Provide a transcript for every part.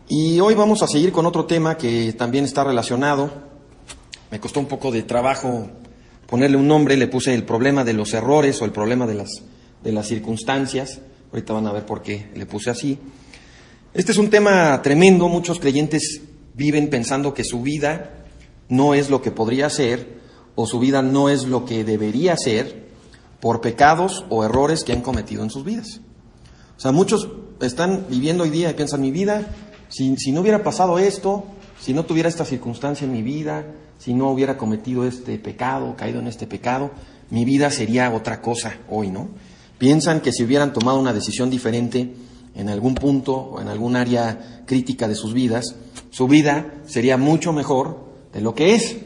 Y hoy vamos a seguir con otro tema que también está relacionado. Me costó un poco de trabajo ponerle un nombre, le puse el problema de los errores o el problema de las circunstancias. Ahorita van a ver por qué le puse así. Este es un tema tremendo. Muchos creyentes viven pensando que su vida no es lo que podría ser o su vida no es lo que debería ser por pecados o errores que han cometido en sus vidas. O sea, muchos están viviendo hoy día y piensan, mi vida, si no hubiera pasado esto, si no tuviera esta circunstancia en mi vida, si no hubiera cometido este pecado, caído en este pecado, mi vida sería otra cosa hoy, ¿no? Piensan que si hubieran tomado una decisión diferente en algún punto o en algún área crítica de sus vidas, su vida sería mucho mejor de lo que es.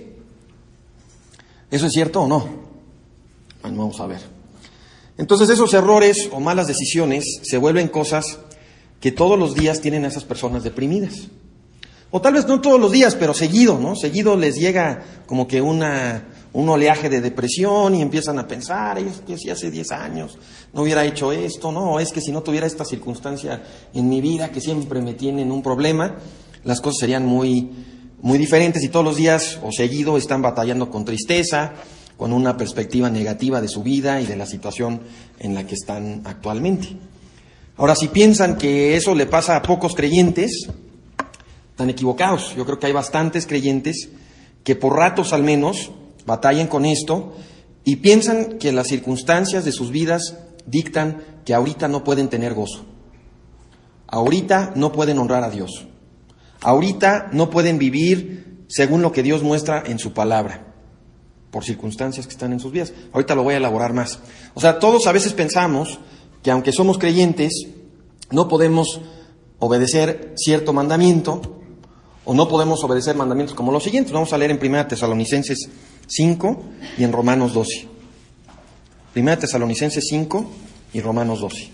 ¿Eso es cierto o no? Bueno, vamos a ver. Entonces esos errores o malas decisiones se vuelven cosas que todos los días tienen a esas personas deprimidas. O tal vez no todos los días, pero seguido, ¿no? Seguido les llega como que un oleaje de depresión y empiezan a pensar, es que si hace 10 años no hubiera hecho esto, no, es que si no tuviera esta circunstancia en mi vida que siempre me tiene en un problema, las cosas serían muy, muy diferentes y todos los días o seguido están batallando con tristeza, con una perspectiva negativa de su vida y de la situación en la que están actualmente. Ahora, si piensan que eso le pasa a pocos creyentes, están equivocados. Yo creo que hay bastantes creyentes que por ratos al menos batallan con esto y piensan que las circunstancias de sus vidas dictan que ahorita no pueden tener gozo. Ahorita no pueden honrar a Dios. Ahorita no pueden vivir según lo que Dios muestra en su palabra, por circunstancias que están en sus vidas. Ahorita lo voy a elaborar más. O sea, todos a veces pensamos que aunque somos creyentes, no podemos obedecer cierto mandamiento o no podemos obedecer mandamientos como los siguientes. Vamos a leer en 1 Tesalonicenses 5 y en Romanos 12. 1 Tesalonicenses 5 y Romanos 12.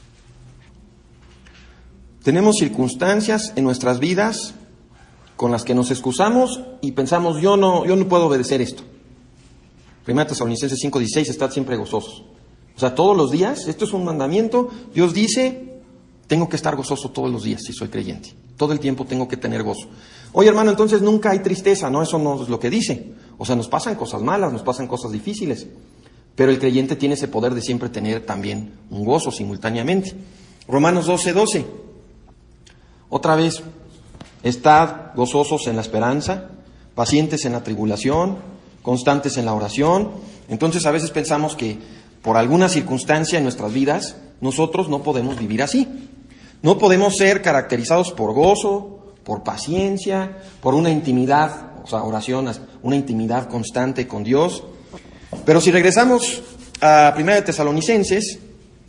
Tenemos circunstancias en nuestras vidas con las que nos excusamos y pensamos, yo no puedo obedecer esto. 1 Tesalonicenses 5:16, estad siempre gozosos. O sea, todos los días, esto es un mandamiento, Dios dice, tengo que estar gozoso todos los días si soy creyente. Todo el tiempo tengo que tener gozo. Oye, hermano, entonces nunca hay tristeza, ¿no? Eso no es lo que dice. O sea, nos pasan cosas malas, nos pasan cosas difíciles. Pero el creyente tiene ese poder de siempre tener también un gozo simultáneamente. Romanos 12:12. Otra vez, estad gozosos en la esperanza, pacientes en la tribulación, constantes en la oración. Entonces a veces pensamos que por alguna circunstancia en nuestras vidas, nosotros no podemos vivir así. No podemos ser caracterizados por gozo, por paciencia, por una intimidad, o sea, oración, una intimidad constante con Dios. Pero si regresamos a 1 Tesalonicenses,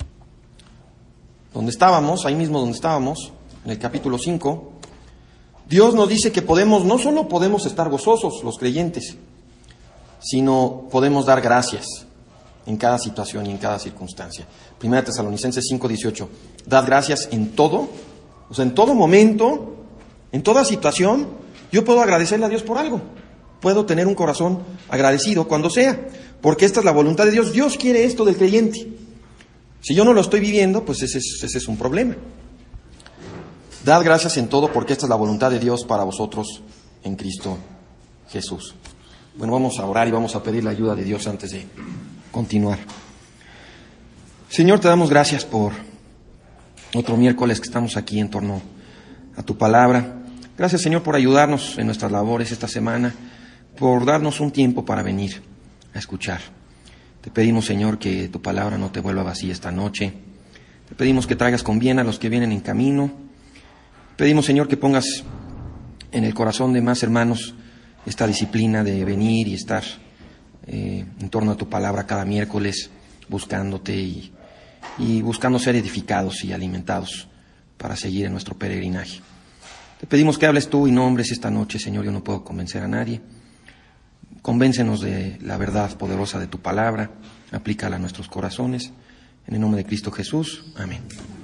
donde estábamos, ahí mismo donde estábamos, en el capítulo 5, Dios nos dice que no solo podemos estar gozosos los creyentes, sino podemos dar gracias en cada situación y en cada circunstancia. 1 Tesalonicenses 5:18. Dad gracias en todo, o sea, en todo momento, en toda situación, yo puedo agradecerle a Dios por algo. Puedo tener un corazón agradecido cuando sea, porque esta es la voluntad de Dios. Dios quiere esto del creyente. Si yo no lo estoy viviendo, pues ese es un problema. Dad gracias en todo, porque esta es la voluntad de Dios para vosotros en Cristo Jesús. Bueno, vamos a orar y vamos a pedir la ayuda de Dios antes de continuar. Señor, te damos gracias por otro miércoles que estamos aquí en torno a tu palabra. Gracias, Señor, por ayudarnos en nuestras labores esta semana, por darnos un tiempo para venir a escuchar. Te pedimos, Señor, que tu palabra no te vuelva vacía esta noche. Te pedimos que traigas con bien a los que vienen en camino. Pedimos, Señor, que pongas en el corazón de más hermanos esta disciplina de venir y estar en torno a tu palabra cada miércoles, buscándote y buscando ser edificados y alimentados para seguir en nuestro peregrinaje. Te pedimos que hables tú y no hombres esta noche, Señor. Yo no puedo convencer a nadie. Convéncenos de la verdad poderosa de tu palabra, aplícala a nuestros corazones. En el nombre de Cristo Jesús. Amén.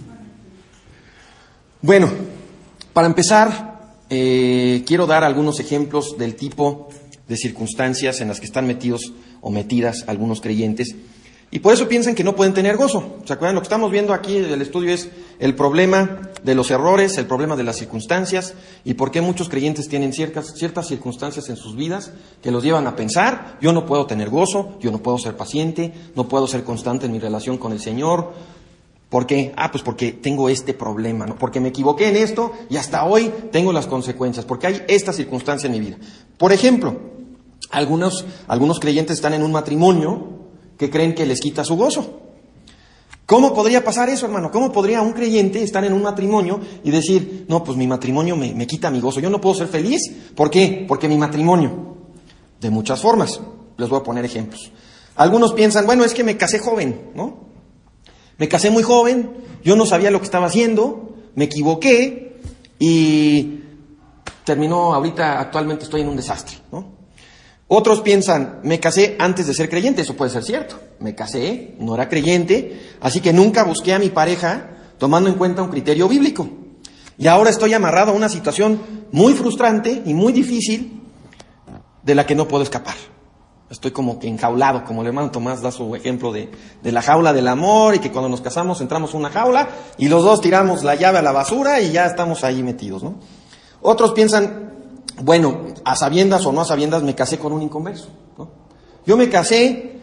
Bueno, para empezar, quiero dar algunos ejemplos del tipo de circunstancias en las que están metidos o metidas algunos creyentes Y por eso piensan que no pueden tener gozo. ¿Se acuerdan? Lo que estamos viendo aquí del estudio es el problema de los errores, el problema de las circunstancias y por qué muchos creyentes tienen ciertas circunstancias en sus vidas que los llevan a pensar, yo no puedo tener gozo, yo no puedo ser paciente, no puedo ser constante en mi relación con el Señor. ¿Por qué? Pues porque tengo este problema, ¿no? Porque me equivoqué en esto y hasta hoy tengo las consecuencias, porque hay esta circunstancia en mi vida. Por ejemplo, algunos creyentes están en un matrimonio que creen que les quita su gozo. ¿Cómo podría pasar eso, hermano? ¿Cómo podría un creyente estar en un matrimonio y decir, no, pues mi matrimonio me quita mi gozo, yo no puedo ser feliz? ¿Por qué? Porque mi matrimonio. De muchas formas. Les voy a poner ejemplos. Algunos piensan, bueno, es que me casé joven, ¿no? Me casé muy joven, yo no sabía lo que estaba haciendo, me equivoqué y actualmente estoy en un desastre, ¿no? Otros piensan, me casé antes de ser creyente, eso puede ser cierto. Me casé, no era creyente, así que nunca busqué a mi pareja tomando en cuenta un criterio bíblico. Y ahora estoy amarrado a una situación muy frustrante y muy difícil de la que no puedo escapar. Estoy como que enjaulado, como el hermano Tomás da su ejemplo de la jaula del amor y que cuando nos casamos entramos en una jaula y los dos tiramos la llave a la basura y ya estamos ahí metidos, ¿no? Otros piensan, bueno, a sabiendas o no a sabiendas me casé con un inconverso, ¿no? Yo me casé,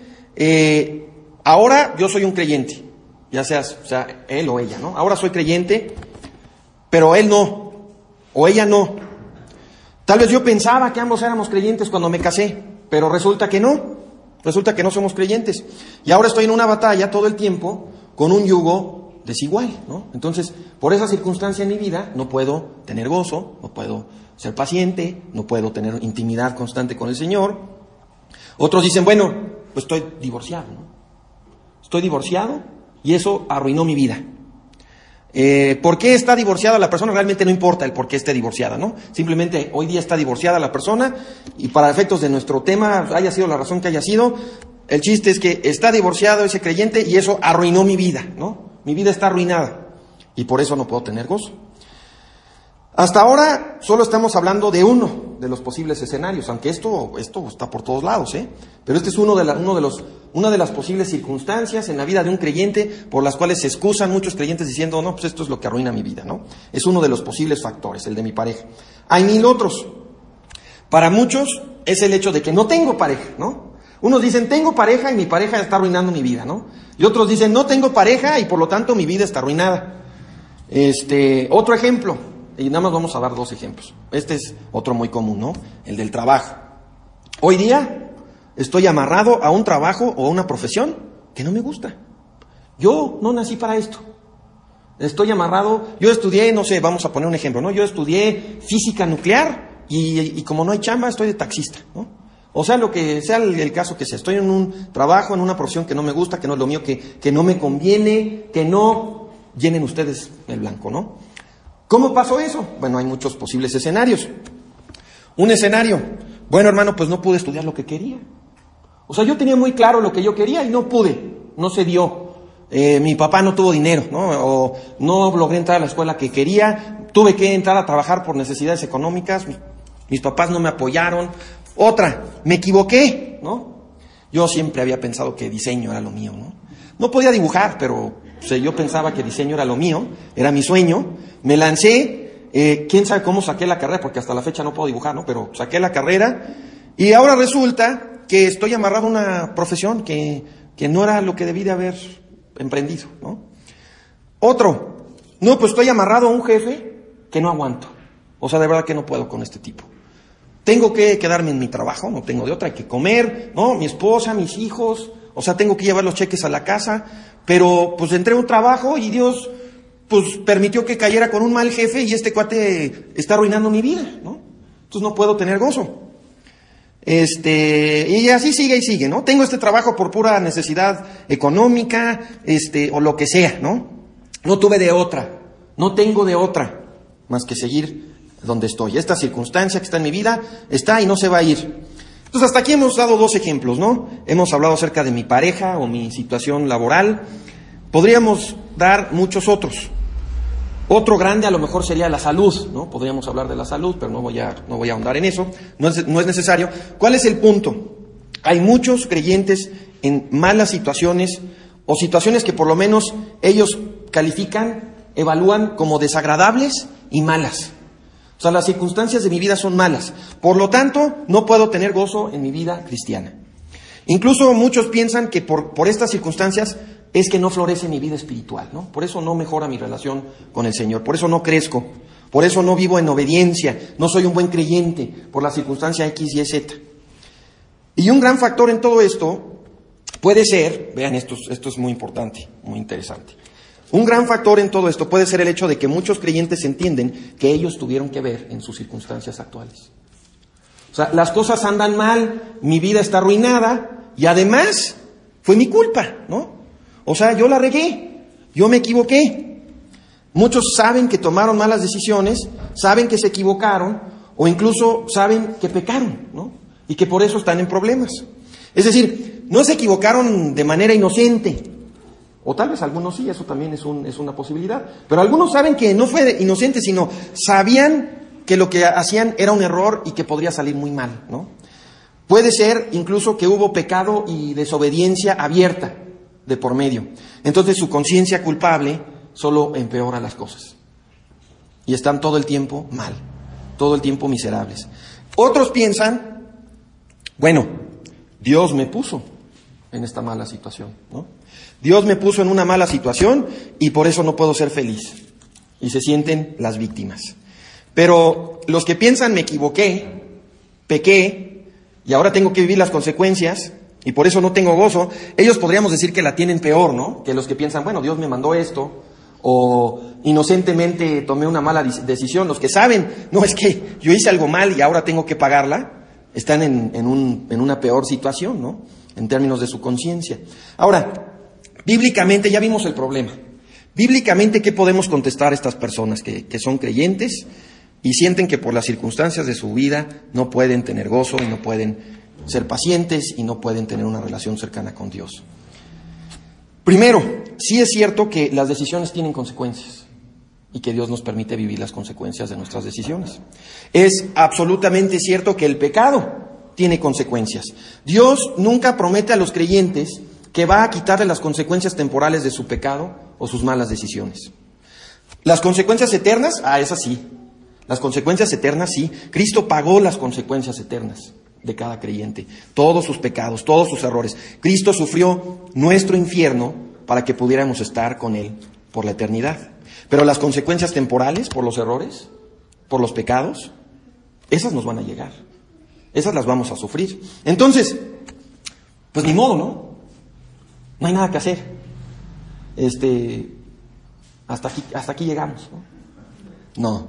ahora yo soy un creyente, ya sea él o ella, ¿no? Ahora soy creyente, pero él no, o ella no. Tal vez yo pensaba que ambos éramos creyentes cuando me casé, pero resulta que no somos creyentes. Y ahora estoy en una batalla todo el tiempo con un yugo desigual, ¿no? Entonces, por esa circunstancia en mi vida, no puedo tener gozo, no puedo ser paciente, no puedo tener intimidad constante con el Señor. Otros dicen, bueno, pues estoy divorciado, ¿no? Estoy divorciado y eso arruinó mi vida. ¿Por qué está divorciada la persona? Realmente no importa el por qué esté divorciada, ¿no? Simplemente hoy día está divorciada la persona y para efectos de nuestro tema, haya sido la razón que haya sido, el chiste es que está divorciado ese creyente y eso arruinó mi vida, ¿no? Mi vida está arruinada y por eso no puedo tener gozo. Hasta ahora solo estamos hablando de uno de los posibles escenarios, aunque esto está por todos lados, ¿eh? Pero este es una de las posibles circunstancias en la vida de un creyente por las cuales se excusan muchos creyentes diciendo, no, pues esto es lo que arruina mi vida, ¿no? Es uno de los posibles factores, el de mi pareja. Hay 1000 otros. Para muchos es el hecho de que no tengo pareja, ¿no? Unos dicen, tengo pareja y mi pareja está arruinando mi vida, ¿no? Y otros dicen, no tengo pareja y por lo tanto mi vida está arruinada. Otro ejemplo. Y nada más vamos a dar 2 ejemplos. Este es otro muy común, ¿no? El del trabajo. Hoy día estoy amarrado a un trabajo o a una profesión que no me gusta. Yo no nací para esto. Estoy amarrado, yo estudié, no sé, vamos a poner un ejemplo, ¿no? Yo estudié física nuclear y como no hay chamba, estoy de taxista, ¿no? O sea, lo que sea el caso que sea, estoy en un trabajo, en una profesión que no me gusta, que no es lo mío, que no me conviene, que no llenen ustedes el blanco, ¿no? ¿Cómo pasó eso? Bueno, hay muchos posibles escenarios. Un escenario, bueno, hermano, pues no pude estudiar lo que quería. O sea, yo tenía muy claro lo que yo quería y no pude, no se dio. Mi papá no tuvo dinero, ¿no? O no logré entrar a la escuela que quería, tuve que entrar a trabajar por necesidades económicas, mis papás no me apoyaron. Otra, me equivoqué, ¿no? Yo siempre había pensado que diseño era lo mío, ¿no? No podía dibujar, pero yo pensaba que diseño era lo mío, era mi sueño. Me lancé, quién sabe cómo saqué la carrera, porque hasta la fecha no puedo dibujar, ¿no? Pero saqué la carrera y ahora resulta que estoy amarrado a una profesión que no era lo que debí de haber emprendido, ¿no? Otro, no, pues estoy amarrado a un jefe que no aguanto. O sea, de verdad que no puedo con este tipo. Tengo que quedarme en mi trabajo, no tengo de otra, hay que comer, ¿no? Mi esposa, mis hijos, o sea, tengo que llevar los cheques a la casa, pero pues entré a un trabajo y Dios pues permitió que cayera con un mal jefe y este cuate está arruinando mi vida, ¿no? Entonces no puedo tener gozo. Y así sigue y sigue, ¿no? Tengo este trabajo por pura necesidad económica, o lo que sea, ¿no? No tuve de otra, no tengo de otra más que seguir donde estoy. Esta circunstancia que está en mi vida está y no se va a ir. Entonces hasta aquí hemos dado 2 ejemplos, ¿no? Hemos hablado acerca de mi pareja o mi situación laboral. Podríamos dar muchos otros. Otro grande a lo mejor sería la salud, ¿no? Podríamos hablar de la salud, pero no voy a ahondar en eso. No es necesario. ¿Cuál es el punto? Hay muchos creyentes en malas situaciones o situaciones que por lo menos ellos califican, evalúan como desagradables y malas. O sea, las circunstancias de mi vida son malas. Por lo tanto, no puedo tener gozo en mi vida cristiana. Incluso muchos piensan que por estas circunstancias es que no florece mi vida espiritual, ¿no? Por eso no mejora mi relación con el Señor, por eso no crezco, por eso no vivo en obediencia, no soy un buen creyente, por la circunstancia X, Y, Z. Y un gran factor en todo esto puede ser, vean, esto es muy importante, muy interesante. Un gran factor en todo esto puede ser el hecho de que muchos creyentes entienden que ellos tuvieron que ver en sus circunstancias actuales. O sea, las cosas andan mal, mi vida está arruinada y además fue mi culpa, ¿no? O sea, yo la regué, yo me equivoqué. Muchos saben que tomaron malas decisiones, saben que se equivocaron o incluso saben que pecaron, ¿no? Y que por eso están en problemas. Es decir, no se equivocaron de manera inocente. O tal vez algunos sí, eso también es una posibilidad. Pero algunos saben que no fue inocente, sino sabían que lo que hacían era un error y que podría salir muy mal, ¿no? Puede ser incluso que hubo pecado y desobediencia abierta de por medio. Entonces su conciencia culpable solo empeora las cosas. Y están todo el tiempo mal, todo el tiempo miserables. Otros piensan, bueno, Dios me puso en esta mala situación, ¿no? Dios me puso en una mala situación y por eso no puedo ser feliz. Y se sienten las víctimas. Pero los que piensan me equivoqué, pequé y ahora tengo que vivir las consecuencias y por eso no tengo gozo, ellos podríamos decir que la tienen peor, ¿no? Que los que piensan, bueno, Dios me mandó esto o inocentemente tomé una mala decisión. Los que saben, no, es que yo hice algo mal y ahora tengo que pagarla, están en una peor situación, ¿no? En términos de su conciencia. Ahora, bíblicamente ya vimos el problema. Bíblicamente, ¿qué podemos contestar a estas personas que son creyentes y sienten que por las circunstancias de su vida no pueden tener gozo y no pueden ser pacientes y no pueden tener una relación cercana con Dios? Primero, sí es cierto que las decisiones tienen consecuencias y que Dios nos permite vivir las consecuencias de nuestras decisiones. Es absolutamente cierto que el pecado tiene consecuencias. Dios nunca promete a los creyentes que va a quitarle las consecuencias temporales de su pecado o sus malas decisiones. Las consecuencias eternas, esas sí. Las consecuencias eternas, sí. Cristo pagó las consecuencias eternas de cada creyente. Todos sus pecados, todos sus errores. Cristo sufrió nuestro infierno para que pudiéramos estar con Él por la eternidad. Pero las consecuencias temporales, por los errores, por los pecados, esas nos van a llegar. Esas las vamos a sufrir. Entonces, pues ni modo, ¿no? No hay nada que hacer. Hasta aquí llegamos, ¿no?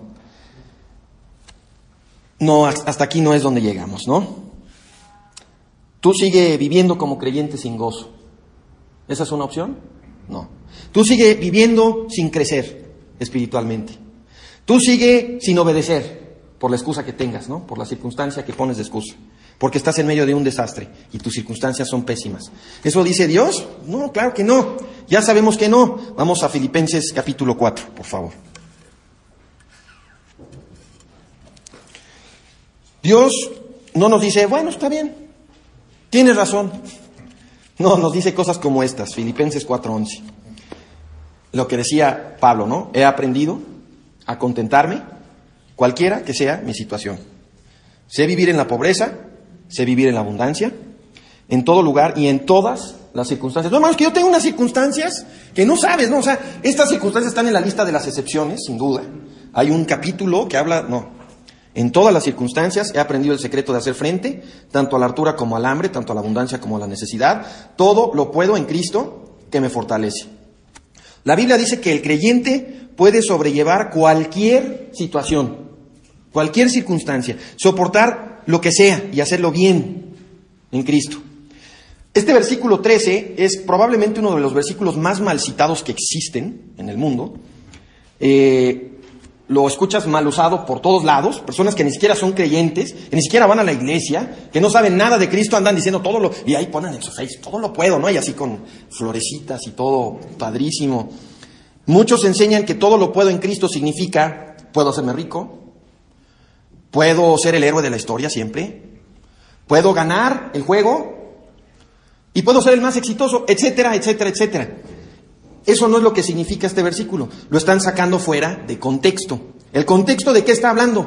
No, hasta aquí no es donde llegamos, ¿no? Tú sigue viviendo como creyente sin gozo. ¿Esa es una opción? No. Tú sigue viviendo sin crecer espiritualmente. Tú sigue sin obedecer por la excusa que tengas, ¿no? Por la circunstancia que pones de excusa. Porque estás en medio de un desastre y tus circunstancias son pésimas. ¿Eso dice Dios? No, claro que no. Ya sabemos que no. Vamos a Filipenses capítulo 4, por favor. Dios no nos dice, bueno, está bien, tienes razón. No, nos dice cosas como estas, Filipenses 4:11. Lo que decía Pablo, ¿no? He aprendido a contentarme, cualquiera que sea mi situación. Sé vivir en la pobreza, sé vivir en la abundancia, en todo lugar y en todas las circunstancias. No, hermanos, que yo tengo unas circunstancias que no sabes, ¿no? O sea, estas circunstancias están en la lista de las excepciones, sin duda. Hay un capítulo que habla, en todas las circunstancias he aprendido el secreto de hacer frente, tanto a la hartura como al hambre, tanto a la abundancia como a la necesidad. Todo lo puedo en Cristo que me fortalece. La Biblia dice que el creyente puede sobrellevar cualquier situación, cualquier circunstancia, soportar lo que sea y hacerlo bien en Cristo. Este versículo 13 es probablemente uno de los versículos más mal citados que existen en el mundo. Lo escuchas mal usado por todos lados, personas que ni siquiera son creyentes, que ni siquiera van a la iglesia, que no saben nada de Cristo, andan diciendo y ahí ponen en su face, todo lo puedo, ¿no? Y así con florecitas y todo padrísimo. Muchos enseñan que todo lo puedo en Cristo significa, puedo hacerme rico, puedo ser el héroe de la historia siempre, puedo ganar el juego, y puedo ser el más exitoso, etcétera, etcétera, etcétera. Eso no es lo que significa este versículo. Lo están sacando fuera de contexto. ¿El contexto de qué está hablando?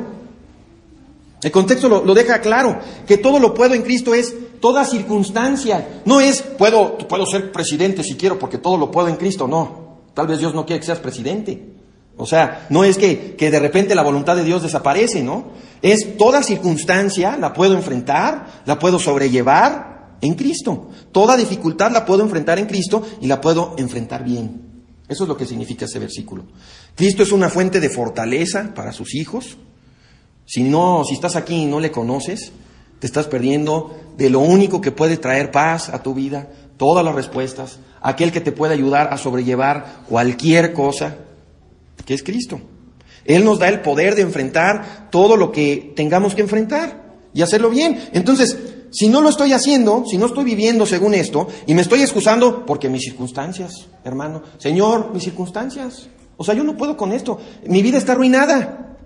El contexto lo deja claro, que todo lo puedo en Cristo es toda circunstancia. No es, puedo ser presidente si quiero porque todo lo puedo en Cristo. No, tal vez Dios no quiere que seas presidente. O sea, no es que de repente la voluntad de Dios desaparece, ¿no? Es toda circunstancia la puedo enfrentar, la puedo sobrellevar en Cristo. Toda dificultad la puedo enfrentar en Cristo y la puedo enfrentar bien. Eso es lo que significa ese versículo. Cristo es una fuente de fortaleza para sus hijos. Si estás aquí y no le conoces, te estás perdiendo de lo único que puede traer paz a tu vida, todas las respuestas, aquel que te puede ayudar a sobrellevar cualquier cosa, que es Cristo. Él nos da el poder de enfrentar todo lo que tengamos que enfrentar y hacerlo bien. Entonces, si no lo estoy haciendo, si no estoy viviendo según esto, y me estoy excusando porque mis circunstancias, hermano, Señor, mis circunstancias, o sea, yo no puedo con esto, mi vida está arruinada.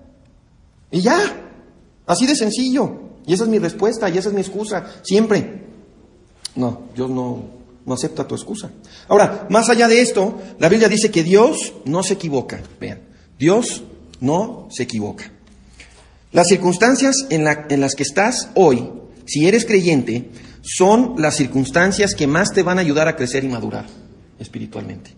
Y ya, así de sencillo. Y esa es mi respuesta, y esa es mi excusa, siempre. No, Dios no acepta tu excusa. Ahora, más allá de esto, la Biblia dice que Dios no se equivoca. Vean, Dios no se equivoca. Las circunstancias en las que estás hoy, si eres creyente, son las circunstancias que más te van a ayudar a crecer y madurar espiritualmente.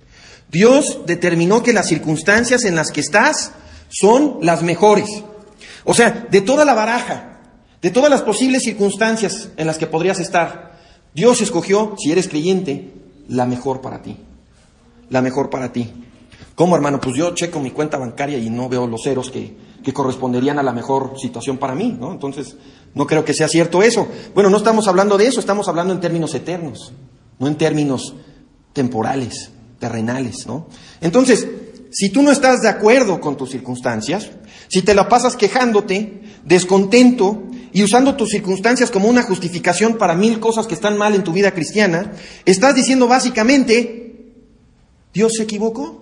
Dios determinó que las circunstancias en las que estás son las mejores. O sea, de toda la baraja, de todas las posibles circunstancias en las que podrías estar, Dios escogió, si eres creyente, la mejor para ti. La mejor para ti. ¿Cómo, hermano? Pues yo checo mi cuenta bancaria y no veo los ceros que corresponderían a la mejor situación para mí, ¿no? Entonces, no creo que sea cierto eso. Bueno, no estamos hablando de eso, estamos hablando en términos eternos, no en términos temporales, terrenales, ¿no? Entonces, si tú no estás de acuerdo con tus circunstancias, si te la pasas quejándote, descontento y usando tus circunstancias como una justificación para 1000 cosas que están mal en tu vida cristiana, estás diciendo básicamente, Dios se equivocó.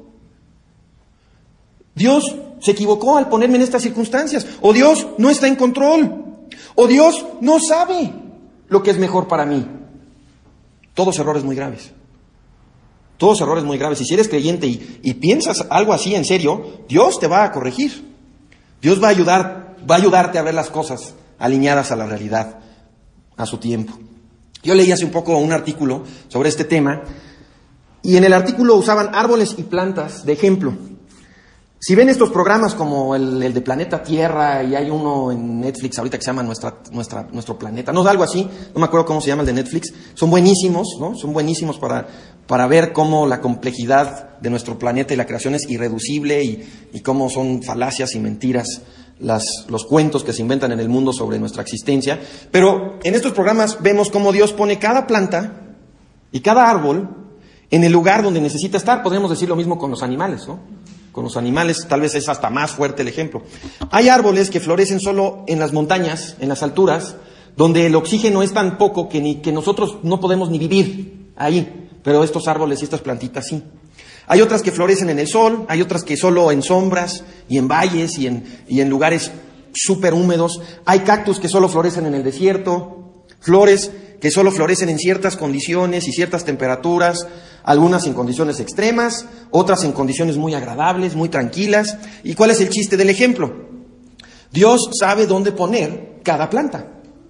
Dios se equivocó al ponerme en estas circunstancias. O Dios no está en control. O Dios no sabe lo que es mejor para mí. Todos errores muy graves. Todos errores muy graves. Y si eres creyente y piensas algo así en serio, Dios te va a corregir. Dios va a ayudarte a ver las cosas alineadas a la realidad, a su tiempo. Yo leí hace un poco un artículo sobre este tema, y en el artículo usaban árboles y plantas de ejemplo. Si ven estos programas como el de Planeta Tierra, y hay uno en Netflix ahorita que se llama Nuestro Planeta, no, algo así, no me acuerdo cómo se llama el de Netflix, son buenísimos, ¿no? Son buenísimos para ver cómo la complejidad de nuestro planeta y la creación es irreducible y cómo son falacias y mentiras los cuentos que se inventan en el mundo sobre nuestra existencia. Pero en estos programas vemos cómo Dios pone cada planta y cada árbol en el lugar donde necesita estar. Podríamos decir lo mismo con los animales, ¿no? Con los animales tal vez es hasta más fuerte el ejemplo. Hay árboles que florecen solo en las montañas, en las alturas, donde el oxígeno es tan poco que nosotros no podemos ni vivir ahí. Pero estos árboles y estas plantitas sí. Hay otras que florecen en el sol, hay otras que solo en sombras y en valles y en lugares súper húmedos. Hay cactus que solo florecen en el desierto, flores que solo florecen en ciertas condiciones y ciertas temperaturas, algunas en condiciones extremas, otras en condiciones muy agradables, muy tranquilas. ¿Y cuál es el chiste del ejemplo? Dios sabe dónde poner cada planta.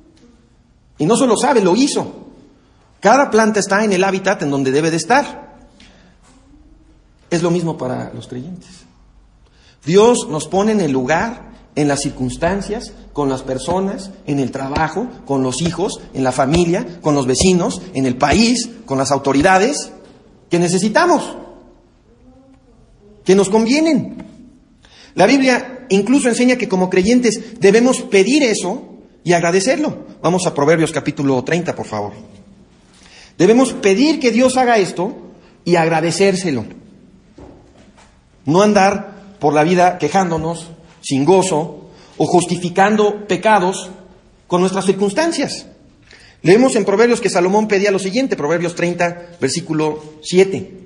Y no solo sabe, lo hizo. Cada planta está en el hábitat en donde debe de estar. Es lo mismo para los creyentes. Dios nos pone en el lugar, en las circunstancias, con las personas, en el trabajo, con los hijos, en la familia, con los vecinos, en el país, con las autoridades que necesitamos, que nos convienen. La Biblia incluso enseña que como creyentes debemos pedir eso y agradecerlo. Vamos a Proverbios capítulo 30, por favor. Debemos pedir que Dios haga esto y agradecérselo. No andar por la vida quejándonos, sin gozo, o justificando pecados con nuestras circunstancias. Leemos en Proverbios que Salomón pedía lo siguiente, Proverbios 30, versículo 7.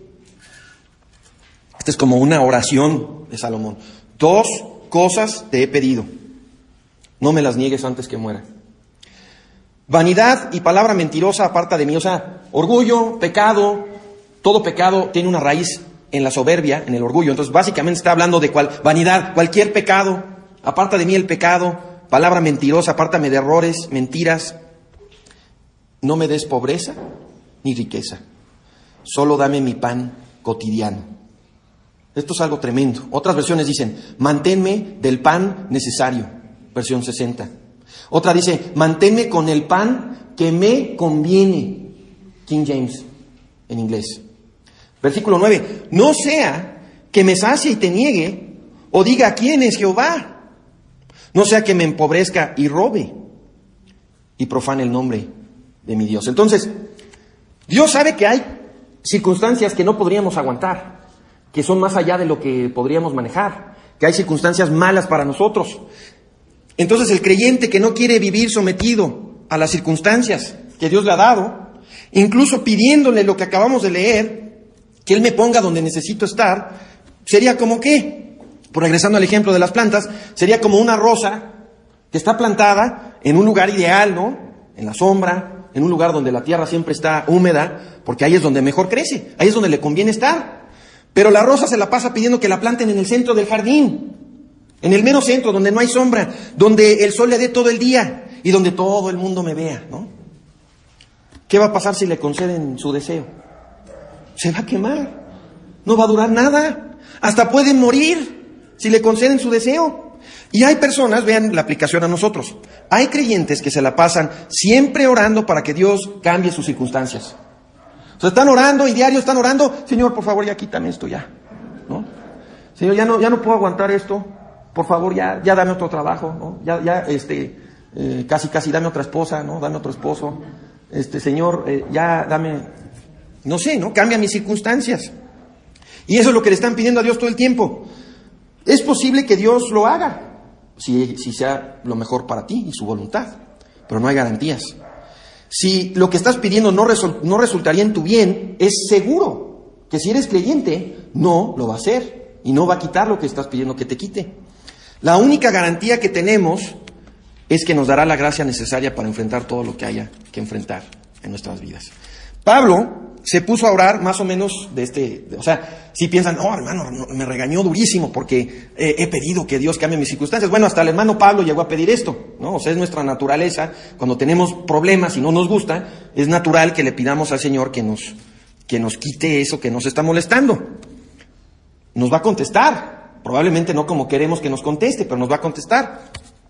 Esta es como una oración de Salomón. 2 cosas te he pedido, no me las niegues antes que muera. Vanidad y palabra mentirosa aparta de mí. O sea, orgullo, pecado, todo pecado tiene una raíz en la soberbia, en el orgullo. Entonces, básicamente está hablando de vanidad, cualquier pecado. Aparta de mí el pecado, palabra mentirosa, apártame de errores, mentiras. No me des pobreza ni riqueza. Solo dame mi pan cotidiano. Esto es algo tremendo. Otras versiones dicen, manténme del pan necesario. Versión 60. Otra dice, manténme con el pan que me conviene. King James, en inglés. Versículo 9. No sea que me sacie y te niegue, o diga, ¿quién es Jehová? No sea que me empobrezca y robe, y profane el nombre de mi Dios. Entonces, Dios sabe que hay circunstancias que no podríamos aguantar, que son más allá de lo que podríamos manejar, que hay circunstancias malas para nosotros. Entonces el creyente que no quiere vivir sometido a las circunstancias que Dios le ha dado, incluso pidiéndole lo que acabamos de leer, que Él me ponga donde necesito estar, sería como ¿qué? Por regresando al ejemplo de las plantas, sería como una rosa que está plantada en un lugar ideal, ¿no? En la sombra, en un lugar donde la tierra siempre está húmeda, porque ahí es donde mejor crece, ahí es donde le conviene estar. Pero la rosa se la pasa pidiendo que la planten en el centro del jardín, en el mero centro, donde no hay sombra, donde el sol le dé todo el día y donde todo el mundo me vea, ¿no? ¿Qué va a pasar si le conceden su deseo? Se va a quemar, no va a durar nada, hasta pueden morir si le conceden su deseo. Y hay personas, vean la aplicación a nosotros, hay creyentes que se la pasan siempre orando para que Dios cambie sus circunstancias. O sea, están orando y diario están orando, Señor, por favor, ya quítame esto ya, ¿no? Señor, ya no puedo aguantar esto, por favor, ya dame otro trabajo, ¿no? Casi dame otra esposa, ¿no? Dame otro esposo, Señor, ya dame, no sé, ¿no? Cambia mis circunstancias. Y eso es lo que le están pidiendo a Dios todo el tiempo. Es posible que Dios lo haga, si sea lo mejor para ti y su voluntad, pero no hay garantías. Si lo que estás pidiendo no resultaría en tu bien, es seguro que si eres creyente, no lo va a hacer y no va a quitar lo que estás pidiendo que te quite. La única garantía que tenemos es que nos dará la gracia necesaria para enfrentar todo lo que haya que enfrentar en nuestras vidas. Pablo se puso a orar más o menos si piensan, hermano, me regañó durísimo porque he pedido que Dios cambie mis circunstancias. Bueno, hasta el hermano Pablo llegó a pedir esto, ¿no? O sea, es nuestra naturaleza. Cuando tenemos problemas y no nos gusta, es natural que le pidamos al Señor que nos quite eso que nos está molestando. Nos va a contestar. Probablemente no como queremos que nos conteste, pero nos va a contestar.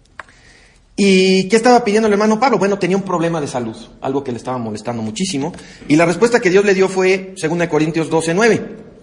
¿Y qué estaba pidiendo el hermano Pablo? Bueno, tenía un problema de salud, algo que le estaba molestando muchísimo. Y la respuesta que Dios le dio fue 2 Corintios 12:9.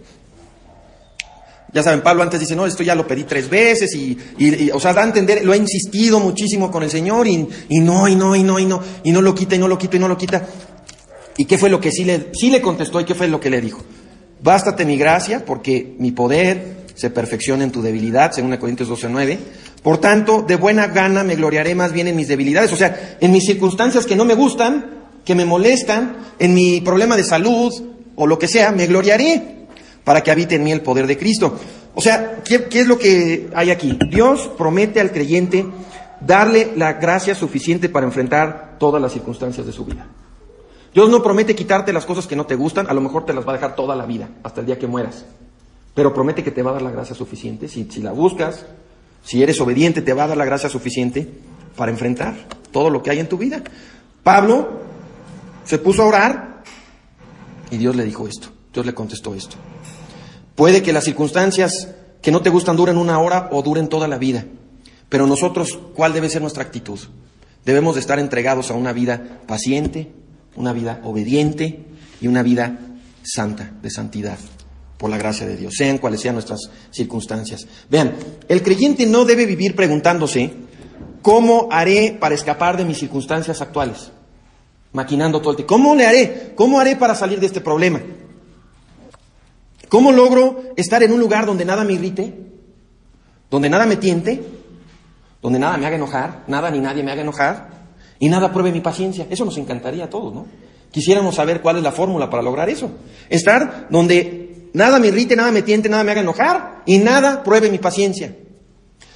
Ya saben, Pablo antes dice, no, esto ya lo pedí 3 veces y da a entender, lo he insistido muchísimo con el Señor y no lo quita. ¿Y qué fue lo que sí le contestó y qué fue lo que le dijo? Bástate mi gracia porque mi poder se perfecciona en tu debilidad, 2 Corintios 12:9. Por tanto, de buena gana me gloriaré más bien en mis debilidades, o sea, en mis circunstancias que no me gustan, que me molestan, en mi problema de salud o lo que sea, me gloriaré para que habite en mí el poder de Cristo. O sea, ¿qué es lo que hay aquí? Dios promete al creyente darle la gracia suficiente para enfrentar todas las circunstancias de su vida. Dios no promete quitarte las cosas que no te gustan, a lo mejor te las va a dejar toda la vida, hasta el día que mueras. Pero promete que te va a dar la gracia suficiente, si la buscas, si eres obediente, te va a dar la gracia suficiente para enfrentar todo lo que hay en tu vida. Pablo se puso a orar y Dios le dijo esto, Dios le contestó esto. Puede que las circunstancias que no te gustan duren 1 hora o duren toda la vida, pero nosotros, ¿cuál debe ser nuestra actitud? Debemos de estar entregados a una vida paciente, una vida obediente y una vida santa, de santidad, por la gracia de Dios, sean cuales sean nuestras circunstancias. Vean, el creyente no debe vivir preguntándose, ¿cómo haré para escapar de mis circunstancias actuales? Maquinando todo el tiempo. ¿Cómo le haré? ¿Cómo haré para salir de este problema? ¿Cómo logro estar en un lugar donde nada me irrite? Donde nada me tiente? Donde nada me haga enojar, nada ni nadie me haga enojar, y nada pruebe mi paciencia. Eso nos encantaría a todos, ¿no? Quisiéramos saber cuál es la fórmula para lograr eso. Estar donde nada me irrite, nada me tiente, nada me haga enojar, y nada pruebe mi paciencia.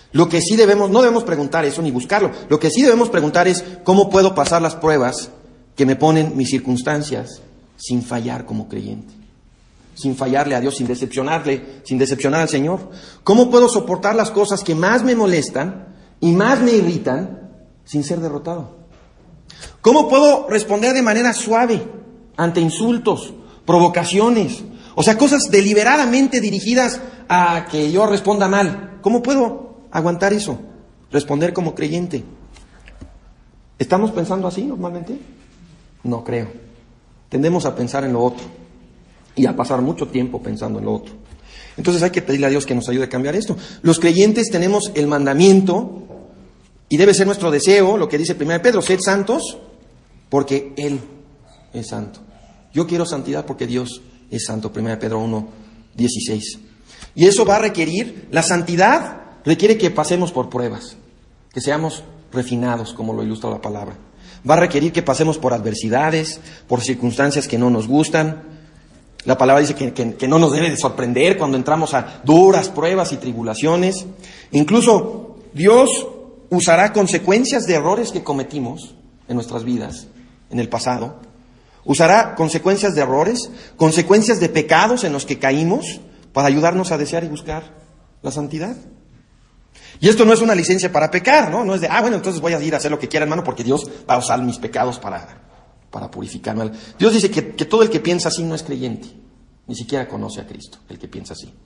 Lo que sí no debemos preguntar eso ni buscarlo. Lo que sí debemos preguntar es cómo puedo pasar las pruebas que me ponen mis circunstancias sin fallar como creyente, sin fallarle a Dios, sin decepcionar al Señor. ¿Cómo puedo soportar las cosas que más me molestan y más me irritan sin ser derrotado? ¿Cómo puedo responder de manera suave ante insultos, provocaciones? O sea, cosas deliberadamente dirigidas a que yo responda mal. ¿Cómo puedo aguantar eso? Responder como creyente. ¿Estamos pensando así normalmente? No creo. Tendemos a pensar en lo otro y a pasar mucho tiempo pensando en lo otro. Entonces hay que pedirle a Dios que nos ayude a cambiar esto. Los creyentes tenemos el mandamiento y debe ser nuestro deseo, lo que dice 1 Pedro, sed santos porque Él es santo. Yo quiero santidad porque Dios es santo, 1 Pedro 1:16. Y eso va a requerir, la santidad requiere que pasemos por pruebas, que seamos refinados, como lo ilustra la palabra. Va a requerir que pasemos por adversidades, por circunstancias que no nos gustan. La palabra dice que no nos debe de sorprender cuando entramos a duras pruebas y tribulaciones. Incluso Dios usará consecuencias de errores que cometimos en nuestras vidas, en el pasado. Usará consecuencias de errores, consecuencias de pecados en los que caímos, para ayudarnos a desear y buscar la santidad. Y esto no es una licencia para pecar, ¿no? No es de, bueno, entonces voy a ir a hacer lo que quiera, hermano, porque Dios va a usar mis pecados para purificarme. Dios dice que todo el que piensa así no es creyente, ni siquiera conoce a Cristo, el que piensa así.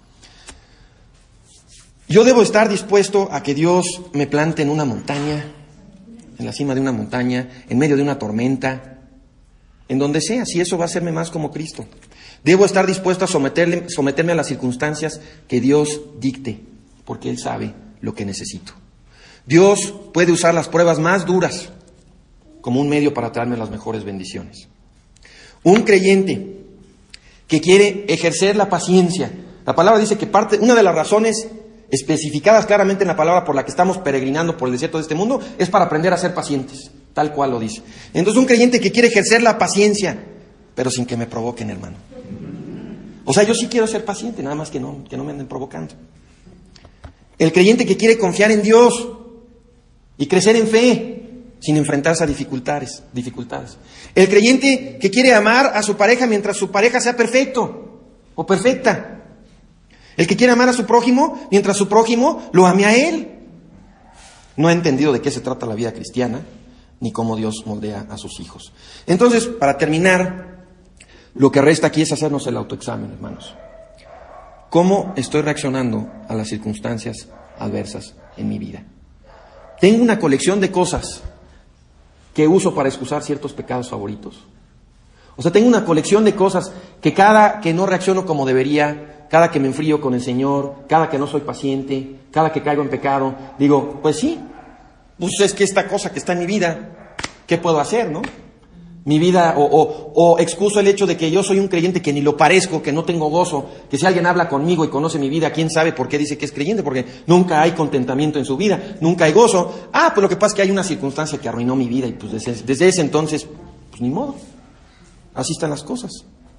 Yo debo estar dispuesto a que Dios me plante en una montaña, en la cima de una montaña, en medio de una tormenta, en donde sea, si eso va a hacerme más como Cristo. Debo estar dispuesto a someterme a las circunstancias que Dios dicte, porque Él sabe lo que necesito. Dios puede usar las pruebas más duras como un medio para traerme las mejores bendiciones. Un creyente que quiere ejercer la paciencia, la palabra dice que una de las razones especificadas claramente en la palabra por la que estamos peregrinando por el desierto de este mundo es para aprender a ser pacientes, tal cual lo dice. Entonces un creyente que quiere ejercer la paciencia, pero sin que me provoquen, hermano. O sea, yo sí quiero ser paciente, nada más que no me anden provocando. El creyente que quiere confiar en Dios y crecer en fe sin enfrentarse a dificultades. El creyente que quiere amar a su pareja mientras su pareja sea perfecto o perfecta. El que quiere amar a su prójimo mientras su prójimo lo ame a él. No ha entendido de qué se trata la vida cristiana ni cómo Dios moldea a sus hijos. Entonces, para terminar, lo que resta aquí es hacernos el autoexamen, hermanos. ¿Cómo estoy reaccionando a las circunstancias adversas en mi vida? Tengo una colección de cosas que uso para excusar ciertos pecados favoritos. O sea, tengo una colección de cosas que cada que no reacciono como debería, cada que me enfrío con el Señor, cada que no soy paciente, cada que caigo en pecado, digo, pues sí, pues es que esta cosa que está en mi vida, ¿qué puedo hacer, no? Mi vida, o excuso el hecho de que yo soy un creyente que ni lo parezco, que no tengo gozo, que si alguien habla conmigo y conoce mi vida, ¿quién sabe por qué dice que es creyente? Porque nunca hay contentamiento en su vida, nunca hay gozo. Pues lo que pasa es que hay una circunstancia que arruinó mi vida y pues desde ese entonces, pues ni modo. Así están las cosas.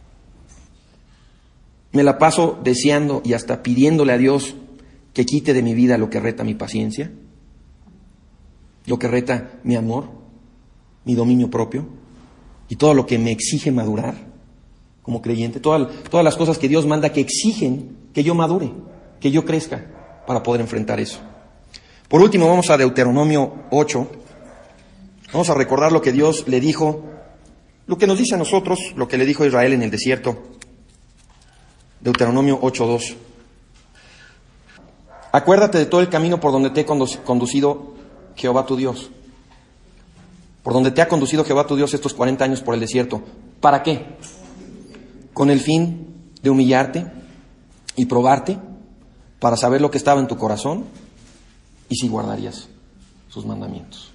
Me la paso deseando y hasta pidiéndole a Dios que quite de mi vida lo que reta mi paciencia, lo que reta mi amor, mi dominio propio. Y todo lo que me exige madurar como creyente, todas las cosas que Dios manda que exigen que yo madure, que yo crezca para poder enfrentar eso. Por último, vamos a Deuteronomio 8. Vamos a recordar lo que Dios le dijo, lo que nos dice a nosotros, lo que le dijo a Israel en el desierto. Deuteronomio 8:2. Acuérdate de todo el camino por donde te he conducido Jehová tu Dios. Por donde te ha conducido Jehová tu Dios estos 40 años por el desierto. ¿Para qué? Con el fin de humillarte y probarte para saber lo que estaba en tu corazón y si guardarías sus mandamientos.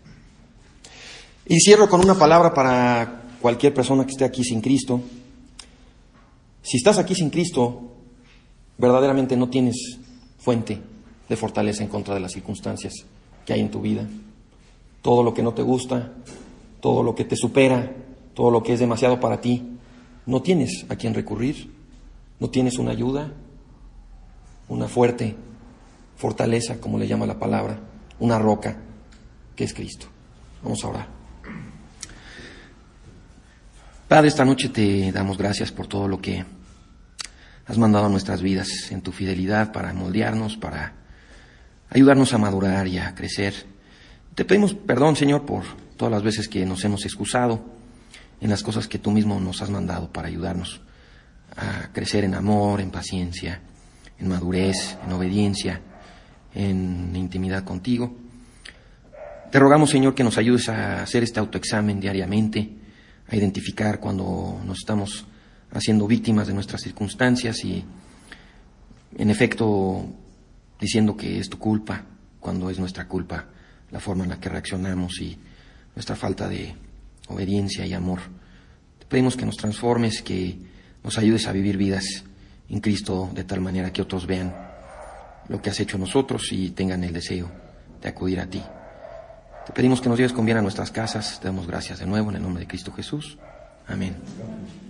Y cierro con una palabra para cualquier persona que esté aquí sin Cristo. Si estás aquí sin Cristo, verdaderamente no tienes fuente de fortaleza en contra de las circunstancias que hay en tu vida. Todo lo que no te gusta, todo lo que te supera, todo lo que es demasiado para ti, no tienes a quién recurrir, no tienes una ayuda, una fuerte fortaleza, como le llama la palabra, una roca, que es Cristo. Vamos a orar. Padre, esta noche te damos gracias por todo lo que has mandado a nuestras vidas en tu fidelidad para moldearnos, para ayudarnos a madurar y a crecer. Te pedimos perdón, Señor, por todas las veces que nos hemos excusado en las cosas que tú mismo nos has mandado para ayudarnos a crecer en amor, en paciencia, en madurez, en obediencia, en intimidad contigo. Te rogamos, Señor, que nos ayudes a hacer este autoexamen diariamente, a identificar cuando nos estamos haciendo víctimas de nuestras circunstancias y, en efecto, diciendo que es tu culpa, cuando es nuestra culpa la forma en la que reaccionamos y nuestra falta de obediencia y amor. Te pedimos que nos transformes, que nos ayudes a vivir vidas en Cristo de tal manera que otros vean lo que has hecho en nosotros y tengan el deseo de acudir a ti. Te pedimos que nos lleves con bien a nuestras casas. Te damos gracias de nuevo en el nombre de Cristo Jesús. Amén.